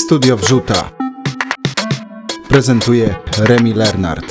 Studio Wrzuta prezentuje Remi Lernart.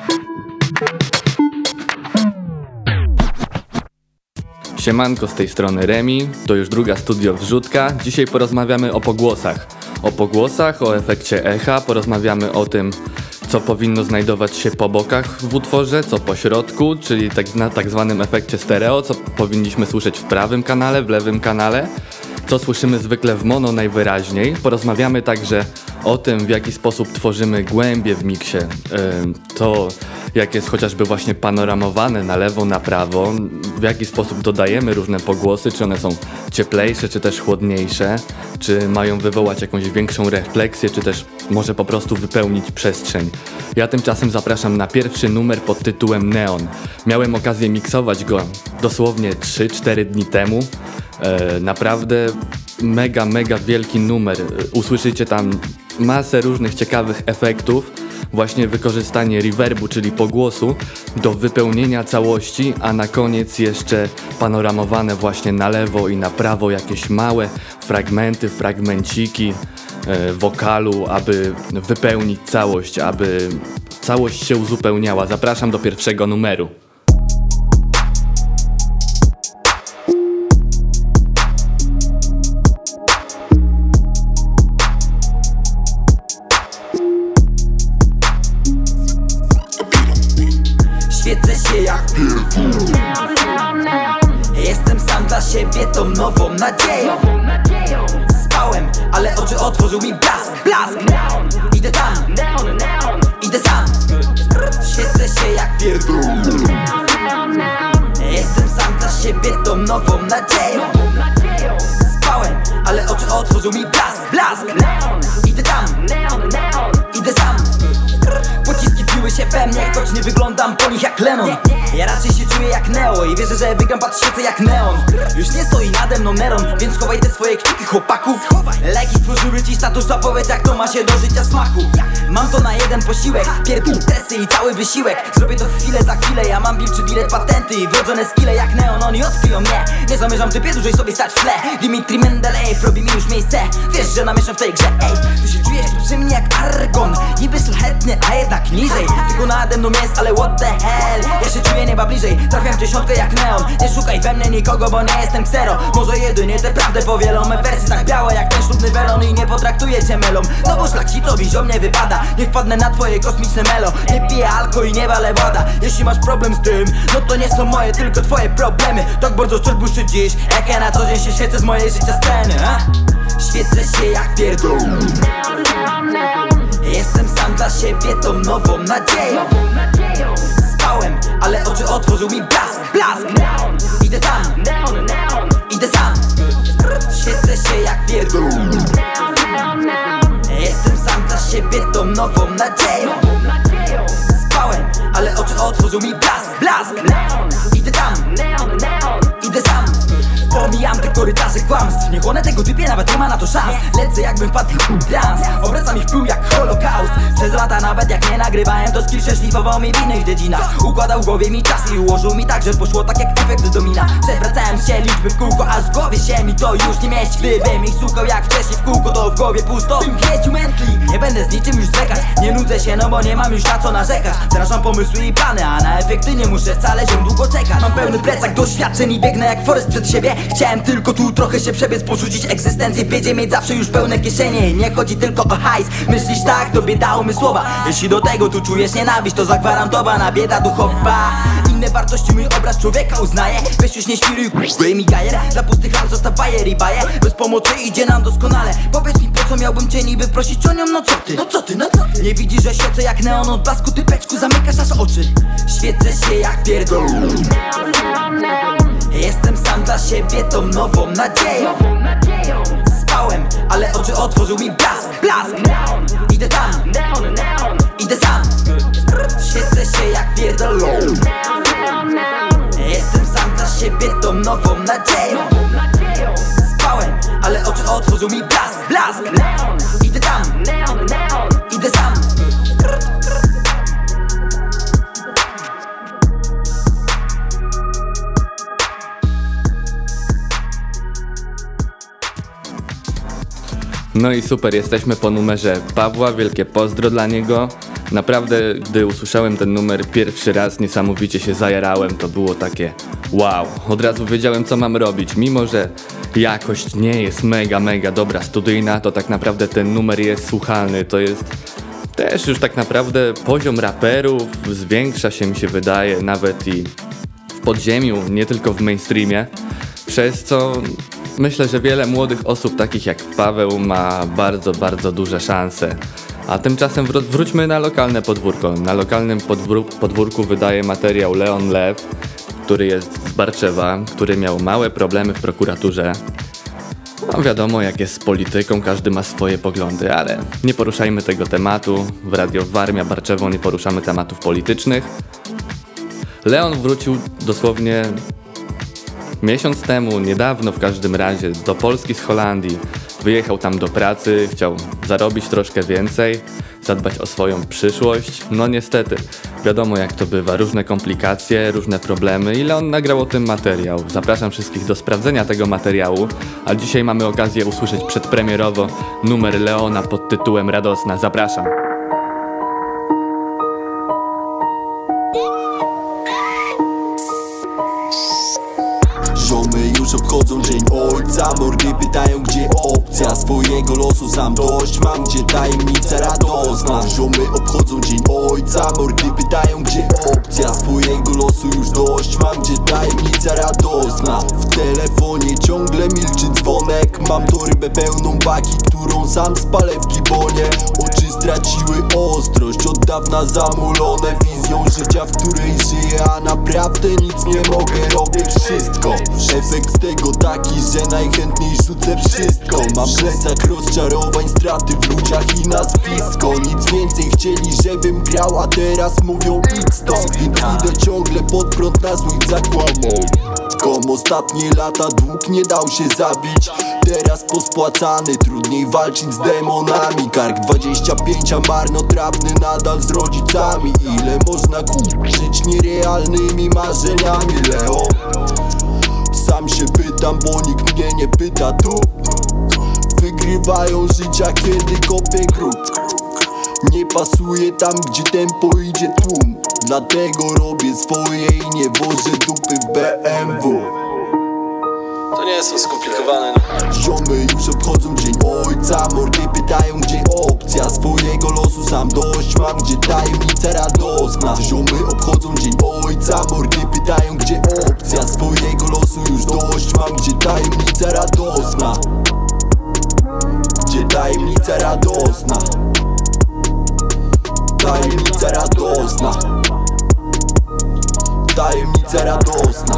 Siemanko, z tej strony Remi, to już druga Studio Wrzutka. Dzisiaj porozmawiamy o pogłosach. O efekcie echa, porozmawiamy o tym, co powinno znajdować się po bokach w utworze, co po środku, czyli na tak zwanym efekcie stereo, co powinniśmy słyszeć w prawym kanale, w lewym kanale, co słyszymy zwykle w mono najwyraźniej. Porozmawiamy także o tym, w jaki sposób tworzymy głębie w miksie, to jak jest chociażby właśnie panoramowane na lewo, na prawo, w jaki sposób dodajemy różne pogłosy, czy one są cieplejsze, czy też chłodniejsze, czy mają wywołać jakąś większą refleksję, czy też może po prostu wypełnić przestrzeń. Ja tymczasem zapraszam na pierwszy numer pod tytułem Neon. Miałem okazję miksować go dosłownie 3-4 dni temu. Naprawdę mega wielki numer. Usłyszycie tam masę różnych ciekawych efektów, właśnie wykorzystanie reverbu, czyli pogłosu do wypełnienia całości, a na koniec jeszcze panoramowane właśnie na lewo i na prawo jakieś małe fragmenciki wokalu, aby wypełnić całość, aby całość się uzupełniała. Zapraszam do pierwszego numeru. Świecę się jak jestem sam dla siebie tą nową nadzieją. Spałem, ale oczy otworzył mi blask. Idę tam, idę sam. Świecę się jak pierdół. Jestem sam dla siebie tą nową nadzieją. Spałem, ale oczy otworzył mi blask. Idę tam, idę sam. Pociski piły się we mnie, choć nie wyglądam po nich jak Lennon. Ja raczej się czuję jak Neo i wierzę, że wygram, patrz, świecę jak neon. Już nie stoi nade mną Neron, więc chowaj te swoje kciuki, chłopaku. Leki stworzyły ci status, a powiedz, jak to ma się do życia smaku. Mam to na jeden posiłek, pierdół tresy i cały wysiłek. Zrobię to za chwilę, ja mam wilczy bilet, patenty i wrodzone skille jak neon. Oni odkryją mnie, nie zamierzam typie dłużej sobie stać w tle. Dimitri Mendelejew robi mi już miejsce, wiesz, że namieszam w tej grze. Ej, tu się czujesz tu przy mnie jak argon. Niby szlachetny, a jednak niżej. Tylko nade mną jest, ale what the hell. Ja się czuję nieba bliżej, trafiam w dziesiątkę jak neon. Nie szukaj we mnie nikogo, bo nie jestem ksero. Może jedynie tę prawdę powielą. Me wersy tak białe jak ten ślubny welon. I nie potraktuję cię melą, no bo szlachcicowi ziom nie wypada. Nie wpadnę na twoje kosmiczne melo. Nie piję alko i nie walę woda. Jeśli masz problem z tym, no to nie są moje, tylko twoje problemy. Tak bardzo wciąż błyszczy dziś, jak ja na co dzień się świecę z mojej życia sceny, Świecę się jak pierdół. Jestem sam dla siebie tą nową nadzieją. Spałem, ale oczy otworzył mi blask. Idę tam, idę sam. Świecę się jak pierdół. Jestem sam dla siebie tą nową nadzieją. Spałem, ale oczy otworzył mi blask. Idę tam, idę sam. Pomijam te korytarze kłamstw. Niech one tego typie nawet nie ma na to szans. Lecę jakbym wpadł w trans. Obracam ich w pył jak holokaust. Przez lata nawet jak nie nagrywałem, to skill szlifował mi w innych dziedzinach. Układał w głowie mi czas i ułożył mi tak, że poszło tak jak efekt domina. Przewracałem się liczby w kółko, aż w głowie się mi to już nie mieści. Gdybym ich szukał jak wcześniej w kółko, to w głowie pusto. Tym jeździł mętli, nie będę z niczym już zwlekać. Nie nudzę się, no bo nie mam już na co narzekać. Wdrażam pomysły i plany, a na efekty nie muszę wcale się długo czekać. Mam pełny plecak doświadczeń i biegnę jak Forest przed siebie. Chciałem tylko tu trochę się przebiec, porzucić egzystencję w biedzie, mieć zawsze już pełne kieszenie. Nie chodzi tylko o hajs, myślisz tak, tobie da umysłowa. Jeśli do tego tu czujesz nienawiść, to zagwarantowana bieda duchowa. Inne wartości mój obraz człowieka uznaje. Weź już nie świruj mi gajer. Dla pustych ram zostaw bajer i bajer. Bez pomocy idzie nam doskonale. Powiedz mi, po co miałbym cię niby prosić o nią, no co ty? Nie widzisz, że świecę jak neon od blasku, typeczku, zamykasz aż oczy. Świecę się jak pierdół. Jestem sam dla siebie tą nową nadzieją. Spałem, ale oczy otworzył mi blask. Idę tam, idę sam. Świecę się jak pierdolą. Jestem sam dla siebie tą nową nadzieją. Spałem, ale oczy otworzył mi blask. Idę tam, idę sam. No i super, jesteśmy po numerze Pawła, wielkie pozdro dla niego. Naprawdę, gdy usłyszałem ten numer pierwszy raz, niesamowicie się zajarałem, to było takie wow. Od razu wiedziałem, co mam robić, mimo że jakość nie jest mega dobra studyjna, to tak naprawdę ten numer jest słuchalny, to jest też już tak naprawdę poziom raperów zwiększa się, mi się wydaje, nawet i w podziemiu, nie tylko w mainstreamie, przez co myślę, że wiele młodych osób takich jak Paweł ma bardzo duże szanse. A tymczasem wróćmy na lokalne podwórko. Na lokalnym podwórku wydaje materiał Leon Lew, który jest z Barczewa, który miał małe problemy w prokuraturze. No wiadomo, jak jest z polityką, każdy ma swoje poglądy, ale nie poruszajmy tego tematu. W Radio Warmia Barczewo nie poruszamy tematów politycznych. Leon wrócił dosłownie miesiąc temu, niedawno w każdym razie, do Polski z Holandii. Wyjechał tam do pracy, chciał zarobić troszkę więcej, zadbać o swoją przyszłość. No niestety, wiadomo jak to bywa, różne komplikacje, różne problemy i Leon nagrał o tym materiał. Zapraszam wszystkich do sprawdzenia tego materiału, a dzisiaj mamy okazję usłyszeć przedpremierowo numer Leona pod tytułem Radosna. Zapraszam. Ziomy już obchodzą dzień ojca, mordy pytają gdzie opcja. Swojego losu sam dość mam, gdzie tajemnica radosna. Ziomy obchodzą dzień ojca, mordy pytają gdzie opcja. Swojego losu już dość mam, gdzie tajemnica radosna. W telefonie ciągle milczy dzwonek, mam torbę pełną baki, którą sam spalę w gibonie. Oczy straciły ostrość, od dawna zamulone wizją życia, w której żyję, a naprawdę nic nie mogę, robię wszystko. Efekt z tego taki, że najchętniej rzucę wszystko. Mam plecak rozczarowań, straty w ludziach i nazwisko. Nic więcej chcieli, żebym grał, a teraz mówią idź stąd. Więc idę ciągle pod prąd na złych zakłamą. Ostatnie lata dług nie dał się zabić. Teraz pospłacany, trudniej walczyć z demonami. Kark 25, a marnotrawny nadal z rodzicami. Ile można żyć nierealnymi marzeniami, Leo? Sam się pytam, bo nikt mnie nie pyta tu. Wygrywają życia, kiedy kopię grób. Nie pasuje tam, gdzie tempo idzie tłum. Dlatego robię swoje i nie wożę dupy w BMW. To nie są skomplikowane. Ziomy już obchodzą dzień ojca, mordy pytają gdzie opcja. Swojego losu sam dość mam, gdzie tajemnica radosna. Ziomy obchodzą dzień ojca, mordy pytają gdzie opcja. Swojego losu już dość mam, gdzie tajemnica radosna. Gdzie tajemnica radosna. Tajemnica radosna. Tajemnica radosna.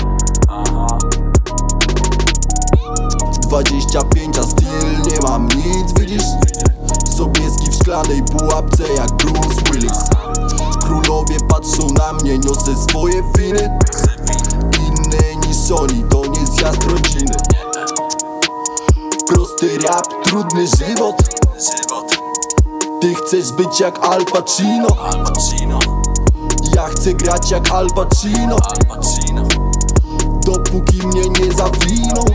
25, a styl nie mam nic, widzisz? Sobieski w szklanej pułapce jak Bruce Willis. Królowie patrzą na mnie, niosę swoje winy. Inne niż oni, to nie zjazd rodziny. Prosty rap, trudny żywot. Ty chcesz być jak Al Pacino. Ja chcę grać jak Al Pacino. Dopóki mnie nie zawiną.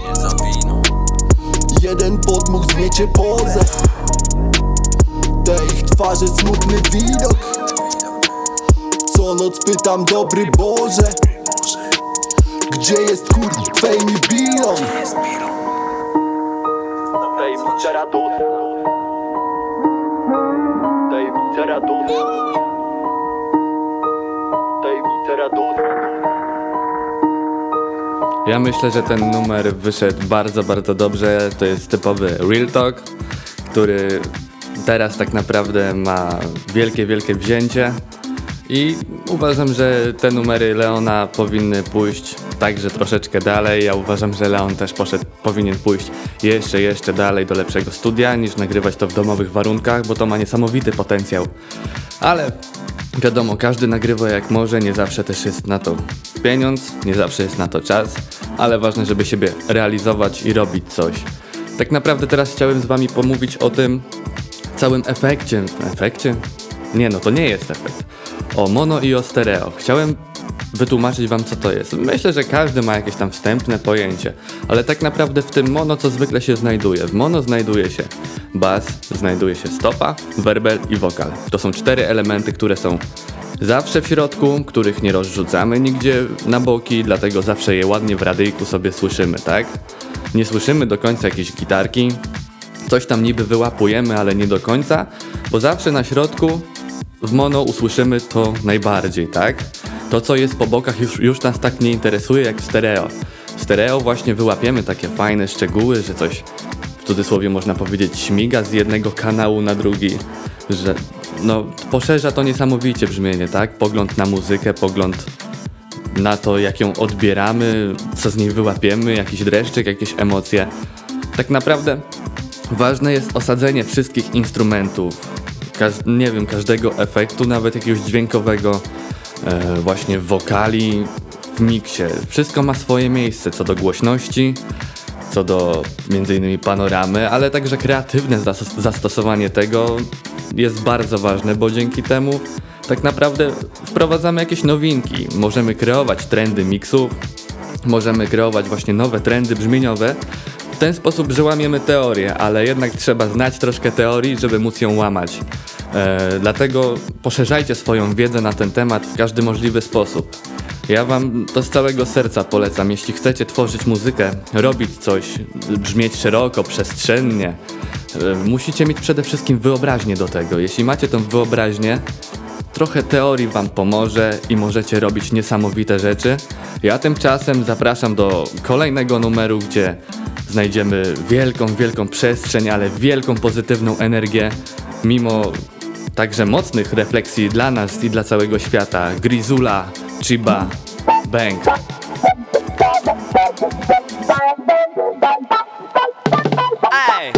Jeden podmuch zmiecie pozę. Te ich twarze smutny widok. Co noc pytam dobry Boże, gdzie jest fame i bilon? Tajemnica radosna. Tajemnica radosna. Tajemnica radosna. Ja myślę, że ten numer wyszedł bardzo dobrze. To jest typowy real talk, który teraz tak naprawdę ma wielkie wzięcie i uważam, że te numery Leona powinny pójść także troszeczkę dalej. Ja uważam, że Leon też powinien pójść jeszcze dalej do lepszego studia, niż nagrywać to w domowych warunkach, bo to ma niesamowity potencjał. Ale wiadomo, każdy nagrywa jak może, nie zawsze też jest na to pieniądz, nie zawsze jest na to czas, ale ważne, żeby siebie realizować i robić coś. Tak naprawdę teraz chciałem z wami pomówić o tym całym efekcie? Nie, no to nie jest efekt. O mono i o stereo. Chciałem wytłumaczyć wam co to jest. Myślę, że każdy ma jakieś tam wstępne pojęcie, ale tak naprawdę w tym mono co zwykle się znajduje? W mono znajduje się bas, znajduje się stopa, werbel i wokal. To są 4 elementy, które są zawsze w środku, których nie rozrzucamy nigdzie na boki, dlatego zawsze je ładnie w radyjku sobie słyszymy, tak? Nie słyszymy do końca jakiejś gitarki, coś tam niby wyłapujemy, ale nie do końca, bo zawsze na środku w mono usłyszymy to najbardziej, tak? To, co jest po bokach, już nas tak nie interesuje jak w stereo. W stereo właśnie wyłapiemy takie fajne szczegóły, że coś, w cudzysłowie można powiedzieć, śmiga z jednego kanału na drugi, że no, poszerza to niesamowicie brzmienie, tak? Pogląd na muzykę, pogląd na to, jak ją odbieramy, co z niej wyłapiemy, jakiś dreszczyk, jakieś emocje. Tak naprawdę ważne jest osadzenie wszystkich instrumentów, każdego efektu, nawet jakiegoś dźwiękowego, właśnie wokali w miksie. Wszystko ma swoje miejsce, co do głośności, co do m.in. panoramy, ale także kreatywne zastosowanie tego jest bardzo ważne, bo dzięki temu tak naprawdę wprowadzamy jakieś nowinki. Możemy kreować trendy miksów, możemy kreować właśnie nowe trendy brzmieniowe w ten sposób, że łamiemy teorię, ale jednak trzeba znać troszkę teorii, żeby móc ją łamać. Dlatego poszerzajcie swoją wiedzę na ten temat w każdy możliwy sposób. Ja wam to z całego serca polecam, jeśli chcecie tworzyć muzykę, robić coś, brzmieć szeroko, przestrzennie, musicie mieć przede wszystkim wyobraźnię do tego. Jeśli macie tą wyobraźnię, trochę teorii wam pomoże i możecie robić niesamowite rzeczy. Ja tymczasem zapraszam do kolejnego numeru, gdzie znajdziemy wielką przestrzeń, ale wielką pozytywną energię, mimo także mocnych refleksji dla nas i dla całego świata. Grizula, Chiba, Bang. Ej!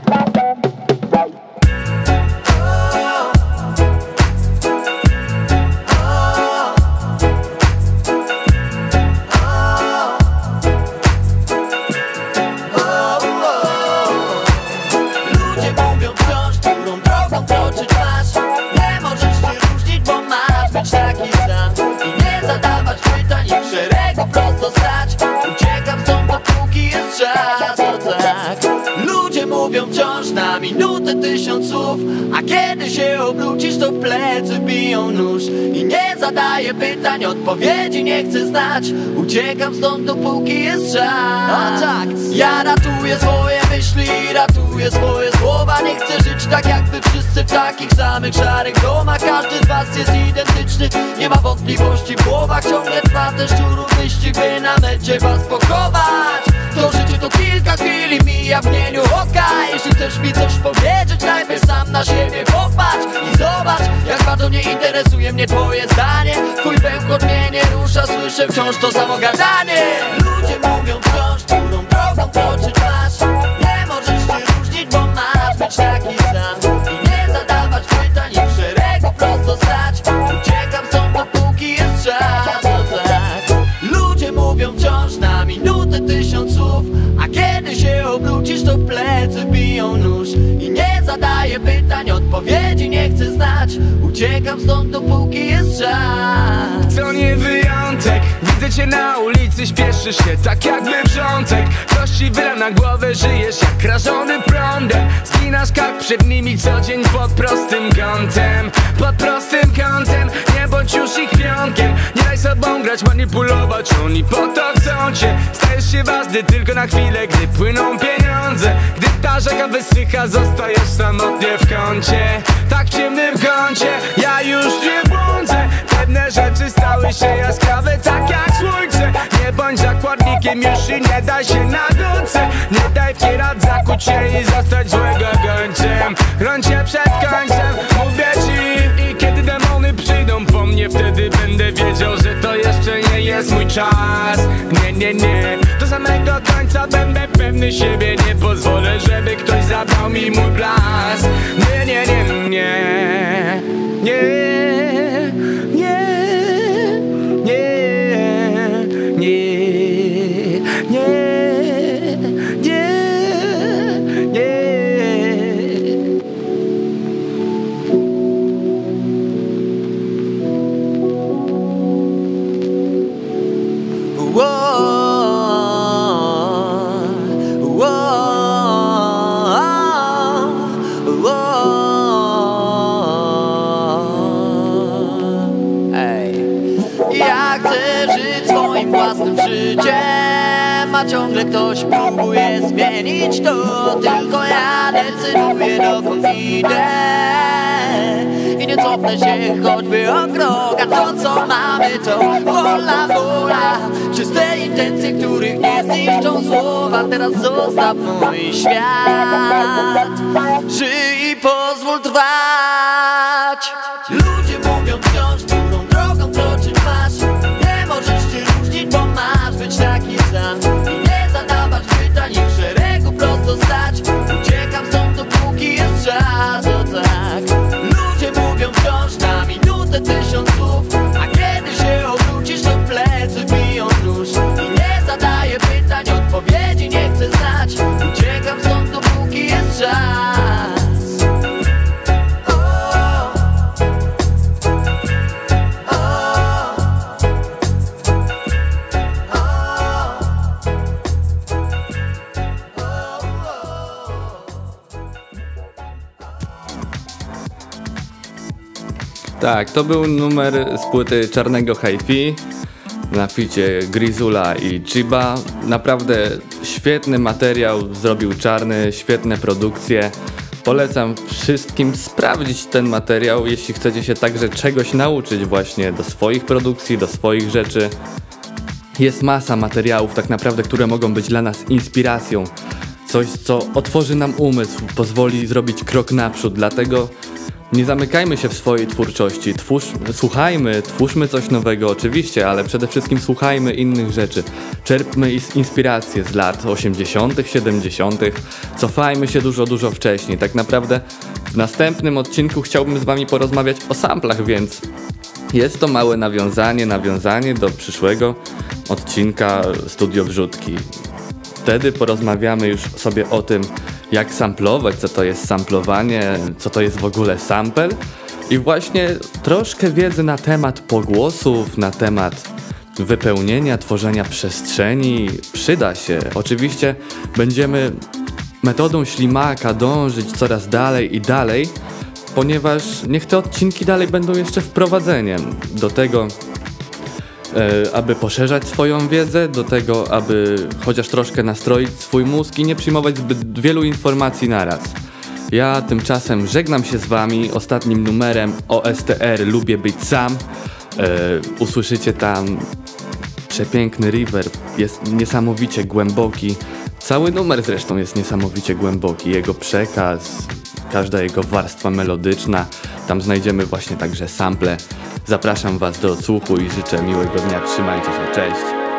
Ludzie mówią wciąż, którą drogą kroczyć masz. Nie możesz się różnić, bo masz być taki sam i nie zadawać pytań i w szeregu prosto stać. Uciekam stąd, dopóki jest czas, o tak. Ludzie mówią wciąż na minutę 1000 słów, a kiedy się obrócisz, to w plecy biją nóż. I nie zadaję pytań, odpowiedzi nie chcę znać. Uciekam stąd, dopóki jest czas. A tak, ja ratuję swoje myśli, ratuję swoje słowa. Nie chcę żyć tak jak wy wszyscy w takich samych szarych domach. Każdy z was jest identyczny, nie ma wątpliwości w głowach. Ciągle trwa ten szczurów wyścig, by na mecie was pochować. To życie to kilka chwil i mija w mgnieniu oka. Jeśli chcesz mi coś powiedzieć, najpierw sam na siebie popatrz i zobacz, jak bardzo nie interesuje mnie twoje zdanie. Twój bełkot mnie nie rusza, słyszę wciąż to samo gadanie. Ludzie mówią wciąż, którą drogą kroczyć masz. Nie możesz się różnić, bo masz być taki sam i nie zadawać pytań i w szeregu prosto stać. Uciekam stąd, dopóki jest czas, o tak. Ludzie mówią wciąż na minutę 1000 słów, a kiedy się obrócisz, to w plecy biją nóż. I nie zadaję pytań, odpowiedzi nie chcę znać. Uciekam stąd, dopóki jest czas. To nie wyjątek, widzę cię na ulicy, śpieszysz się tak jakby wrzątek. Ktoś ci wyla na głowę, żyjesz jak rażony prądem. Zginasz kark przed nimi co dzień pod prostym kątem. Pod prostym kątem, nie bądź już ich pionkiem. Nie daj sobą grać, manipulować, oni po to chcą cię. Stajesz się ważny tylko na chwilę, gdy płyną pieniądze. Gdy ta rzeka wysycha, zostajesz samotnie w kącie. Tak w ciemnym kącie, ja już nie błądzę. Pewne rzeczy stały się jaskrawe, tak jak słońce. Nie bądź zakładnikiem już i nie daj się na dące. Nie daj wkierać, zakuć się i zostać złego gońcem. Grącie przed końcem, mówię ci. I kiedy demony przyjdą po mnie, wtedy będę wiedział, że to jeszcze nie jest mój czas. Nie, do samego końca będę pewny siebie. Nie pozwolę, żeby ktoś zabrał mi mój blask. Nie. a ciągle ktoś próbuje zmienić to. Tylko ja decyduję, dokąd idę i nie cofnę się choćby o krok. A to co mamy to wolna wola, czyste intencje, których nie zniszczą słowa. Teraz zostaw mój świat, żyj i pozwól trwać. Ludzie mówią wciąż, którą drogą kroczyć masz. Nie możesz się różnić, bo masz być taki sam i nie zadawać pytań i w szeregu prosto stać. Uciekam stąd dopóki jest czas, o tak. Ludzie mówią wciąż na minutę 1000 słów, a kiedy się obrócisz to w plecy biją nóż. I nie zadaję pytań, odpowiedzi nie chcę znać. Uciekam stąd dopóki jest czas. Tak, to był numer z płyty Czarnego Hi-Fi na ficie Grizula i Chiba. Naprawdę świetny materiał zrobił Czarny, świetne produkcje. Polecam wszystkim sprawdzić ten materiał, jeśli chcecie się także czegoś nauczyć właśnie do swoich produkcji, do swoich rzeczy. Jest masa materiałów tak naprawdę, które mogą być dla nas inspiracją. Coś, co otworzy nam umysł, pozwoli zrobić krok naprzód, dlatego nie zamykajmy się w swojej twórczości, słuchajmy, twórzmy coś nowego oczywiście, ale przede wszystkim słuchajmy innych rzeczy. Czerpmy inspiracje z lat 80., 70., cofajmy się dużo wcześniej. Tak naprawdę w następnym odcinku chciałbym z wami porozmawiać o samplach, więc jest to małe nawiązanie do przyszłego odcinka Studio Wrzutki. Wtedy porozmawiamy już sobie o tym, jak samplować, co to jest samplowanie, co to jest w ogóle sample i właśnie troszkę wiedzy na temat pogłosów, na temat wypełnienia, tworzenia przestrzeni przyda się. Oczywiście będziemy metodą ślimaka dążyć coraz dalej i dalej, ponieważ niech te odcinki dalej będą jeszcze wprowadzeniem do tego, aby poszerzać swoją wiedzę, do tego, aby chociaż troszkę nastroić swój mózg i nie przyjmować zbyt wielu informacji naraz. Ja tymczasem żegnam się z wami ostatnim numerem OSTR Lubię być sam. Usłyszycie tam przepiękny reverb, jest niesamowicie głęboki. Cały numer zresztą jest niesamowicie głęboki, jego przekaz, każda jego warstwa melodyczna. Tam znajdziemy właśnie także sample. Zapraszam was do odsłuchu i życzę miłego dnia. Trzymajcie się, cześć!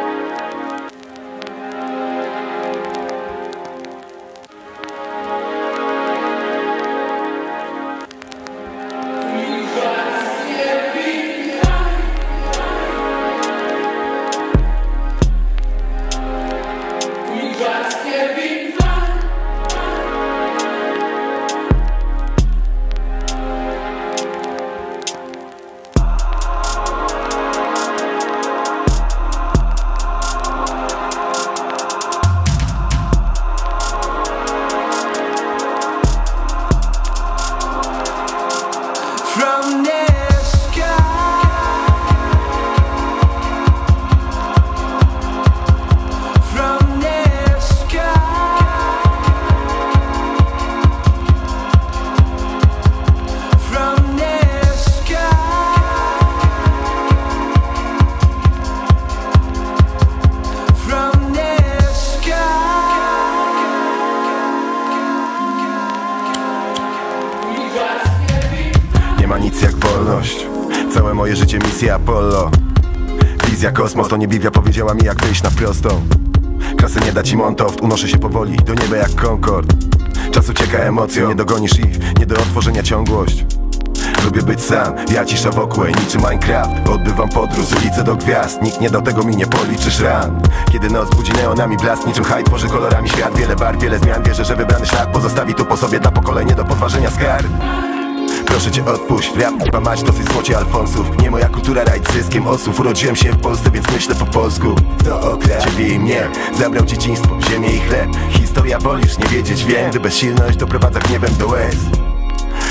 Nie ma nic jak wolność, całe moje życie misja Apollo. Wizja kosmos to nie Biblia, powiedziała mi jak wyjść na prostą. Klasy nie da ci Montoft, unoszę się powoli do nieba jak Concorde. Czas ucieka emocją, nie dogonisz ich, nie do odtworzenia ciągłość. Lubię być sam, ja cisza wokół, niczym Minecraft. Odbywam podróż z ulicy do gwiazd, nikt nie do tego mi nie policzysz ran. Kiedy noc budzi neonami blask, niczym high tworzy kolorami świat. Wiele barw, wiele zmian, wierzę, że wybrany szlak pozostawi tu po sobie dla pokolenia do podważenia skarb. Proszę cię odpuść, rap chyba mać dosyć złocie Alfonsów. Nie moja kultura rajd zyskiem osób. Urodziłem się w Polsce, więc myślę po polsku. To okres ciebie i mnie zabrał dzieciństwo, ziemię i chleb. Historia wolisz nie wiedzieć, wiem, gdy bezsilność doprowadza gniewem do łez.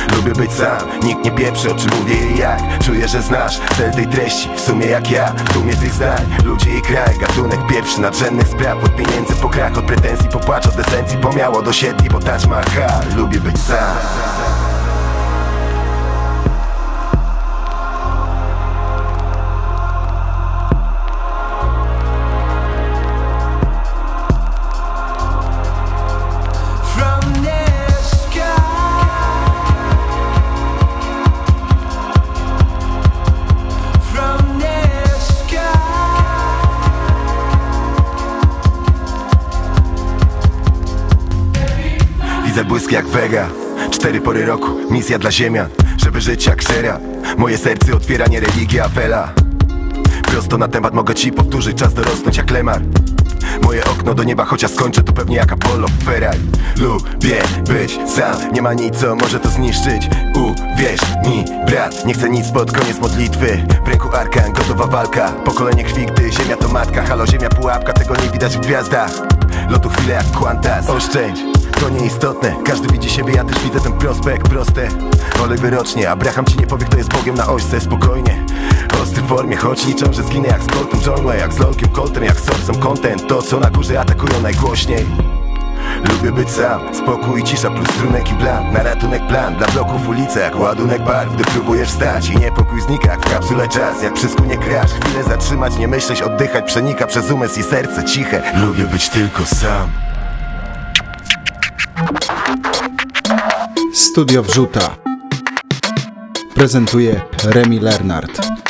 Lubię być sam, nikt nie pieprzy, o czym mówię i jak. Czuję, że znasz cel tej treści, w sumie jak ja. W tłumie tych zdań, ludzie i kraj. Gatunek pierwszy nadrzędnych spraw. Od pieniędzy po krach, od pretensji po płacz, od esencji po miało do siedli, po Taj Mahal. Lubię być sam. Widzę błysk jak Vega, 4 pory roku, misja dla ziemian. Żeby żyć jak żera, moje serce otwiera nie religia, wela. Prosto na temat mogę ci powtórzyć, czas dorosnąć jak Lemar. Moje okno do nieba, chociaż skończę tu pewnie jak Apollo w Ferrari. Lubię być sam, nie ma nic co może to zniszczyć. Uwierz mi brat, nie chcę nic pod koniec modlitwy. W ręku arkan, gotowa walka, pokolenie krwi, gdy ziemia to matka. Halo ziemia pułapka, tego nie widać w gwiazdach. Lotu chwilę jak Qantas, oszczędź, to nieistotne. Każdy widzi siebie, ja też widzę ten prospekt, proste. Olej wyrocznie, Abraham ci nie powie kto jest Bogiem na ośce, spokojnie. Ostry w formie, choć liczę, że zginę jak z Coltem John Way, jak z Lolkiem Coltrane, jak z Sorsem Content. To co na górze atakują najgłośniej. Lubię być sam, spokój i cisza plus strunek i blan. Na ratunek plan, dla bloków ulice jak ładunek barw. Gdy próbujesz wstać i niepokój znika jak w kapsule czas. Jak przy skunie crash, chwilę zatrzymać, nie myśleć, oddychać. Przenika przez umysł i serce ciche. Lubię być tylko sam. Studio Wrzuta prezentuje Remi Lernart.